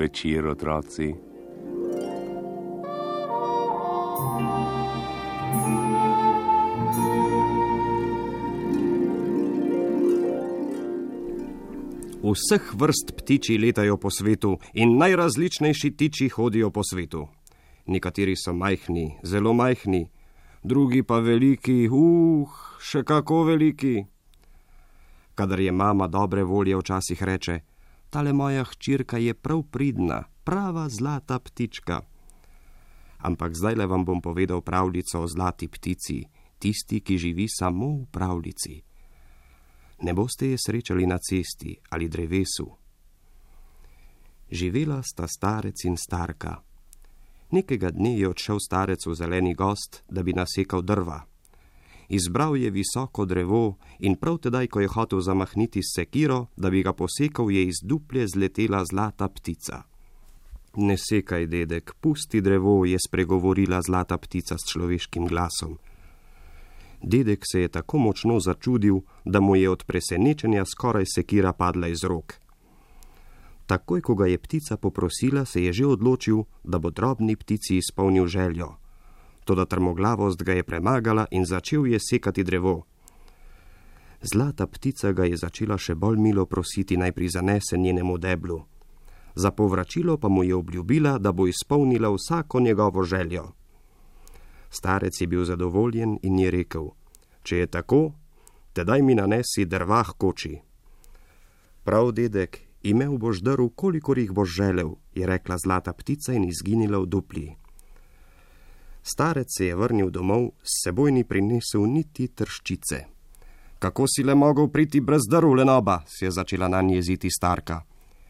večer, otroci. Vseh vrst ptiči letajo po svetu in najrazličnejši ptiči hodijo po svetu. Nekateri so majhni, zelo majhni, drugi pa veliki, še kako veliki. Kadar je mama dobre volje, včasih reče: tale moja hčirka je prav pridna, prava zlata ptička. Ampak zdajle vam bom povedal pravljico o zlati ptici, tisti, ki živi samo v pravljici. Ne boste je srečali na cesti ali drevesu. Živela sta starec in starka. Nekega dne je odšel starec v zeleni gozd, da bi nasekal drva. Izbral je visoko drevo in prav tedaj, ko je hotel zamahniti s sekiro, da bi ga posekal, je iz duplje zletela zlata ptica. Ne sekaj, dedek, pusti drevo, je spregovorila zlata ptica s človeškim glasom. Dedek se je tako močno začudil, da mu je od presenečenja skoraj sekira padla iz rok. Takoj, ko ga je ptica poprosila, se je že odločil, da bo drobni ptici izpolnil željo. Toda trmoglavost ga je premagala in začel je sekati drevo. Zlata ptica ga je začela še bolj milo prositi, naj prizanese njenemu deblu. Za povračilo pa mu je obljubila, da bo izpolnila vsako njegovo željo. Starec je bil zadovoljen in je rekel: če je tako, tedaj mi nanesi drva h koči. Prav, dedek, imel boš drv, kolikor jih boš želel, je rekla zlata ptica in izginila v dupli. Starec se je vrnil domov, s seboj ni prinesel niti trščice. Kako si le mogel priti brez drv, lenoba, si je začela nanj jeziti starka.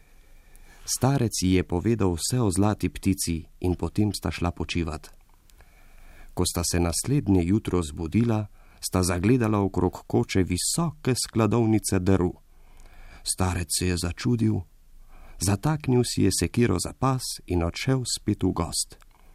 Starec ji je povedal vse o zlati ptici in potem sta šla počivat. Ko sta se naslednje jutro zbudila, sta zagledala okrog koče visoke skladovnice drv. Starec se je začudil, zataknil si je sekiro za pas in odšel spet v gozd.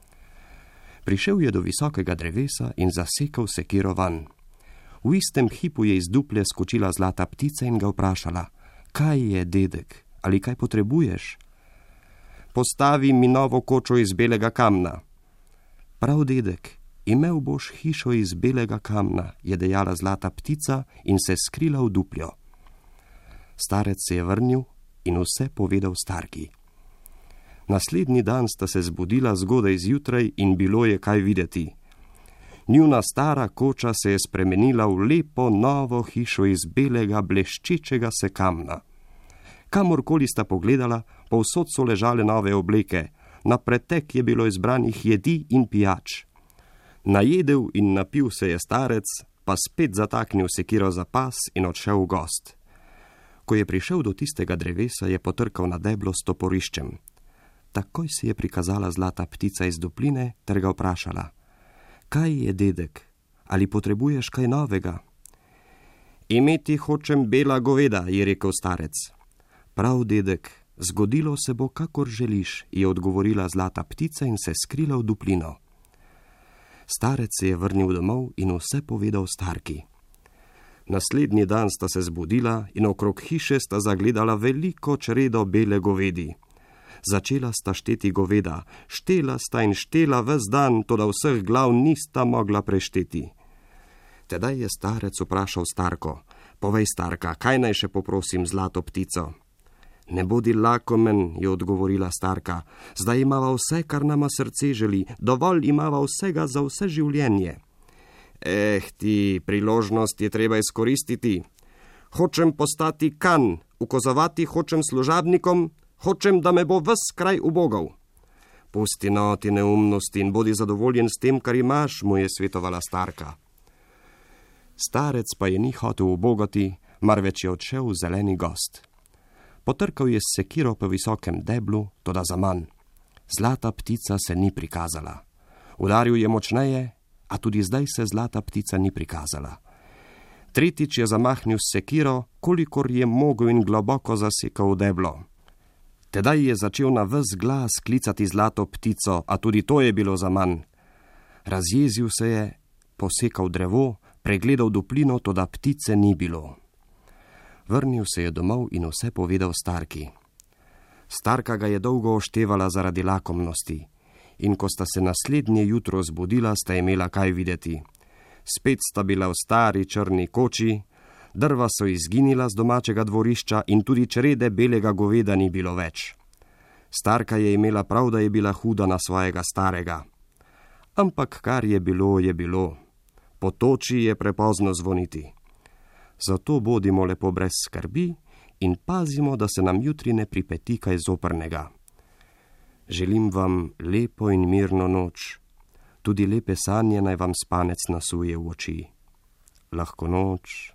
Prišel je do visokega drevesa in zasekal sekiro van. V istem hipu je iz duplje skočila zlata ptica in ga vprašala: kaj je, dedek, ali kaj potrebuješ? Postavi mi novo kočo iz belega kamna. Prav, dedek, imel boš hišo iz belega kamna, je dejala zlata ptica in se skrila v dupljo. Starec se je vrnil in vse povedal starki. Naslednji dan sta se zbudila zgodaj zjutraj in bilo je kaj videti. Njuna stara koča se je spremenila v lepo novo hišo iz belega bleščečega se kamna. Kamorkoli sta pogledala, povsod so ležale nove obleke, na pretek je bilo izbranih jedi in pijač. Najedel in napil se je starec, pa spet zataknil sekiro za pas in odšel v gozd. Ko je prišel do tistega drevesa, je potrkal na deblo s toporiščem. Takoj si je prikazala zlata ptica iz dupline ter ga vprašala: kaj je, dedek, ali potrebuješ kaj novega? Imeti hočem bela goveda, je rekel starec. Prav, dedek, zgodilo se bo, kakor želiš, je odgovorila zlata ptica in se skrila v duplino. Starec se je vrnil domov in vse povedal starki. Naslednji dan sta se zbudila in okrog hiše sta zagledala veliko čredo bele govedi. Začela sta šteti goveda, štela sta in štela ves dan, toda vseh glav nista mogla prešteti. Tedaj je starec vprašal starko: povej, starka, kaj naj še poprosim zlato ptico? Ne bodi lakomen, je odgovorila starka, zdaj imava vse, kar nama srce želi, dovolj imava vsega za vse življenje. Ti, priložnost je treba izkoristiti. Hočem postati kan, ukazovati hočem služabnikom, hočem, da me bo ves kraj ubogal. Pusti no ti neumnosti in bodi zadovoljen s tem, kar imaš, mu je svetovala starka. Starec pa je ni hotel ubogati, marveč je odšel v zeleni gozd. Potrkal je s sekiro po visokem deblu, toda zaman. Zlata ptica se ni prikazala. Udaril je močneje, a tudi zdaj se zlata ptica ni prikazala. Tretjič je zamahnil s sekiro, kolikor je mogel in globoko zasekal v deblo. Tedaj je začel na ves glas klicati zlato ptico, a tudi to je bilo zaman. Razjezil se je, posekal drevo, pregledal duplino, toda ptice ni bilo. Vrnil se je domov in vse povedal starki. Starka ga je dolgo oštevala zaradi lakomnosti, in ko sta se naslednje jutro zbudila, sta imela kaj videti. Spet sta bila v stari črni koči, drva so izginila z domačega dvorišča in tudi črede belega goveda ni bilo več. Starka je imela prav, da je bila huda na svojega starega. Ampak kar je bilo, je bilo. Po toči je prepozno zvoniti. Zato bodimo lepo brez skrbi in pazimo, da se nam jutri ne pripeti kaj zoprnega. Želim vam lepo in mirno noč. Tudi lepe sanje naj vam spanec nasuje v oči. Lahko noč.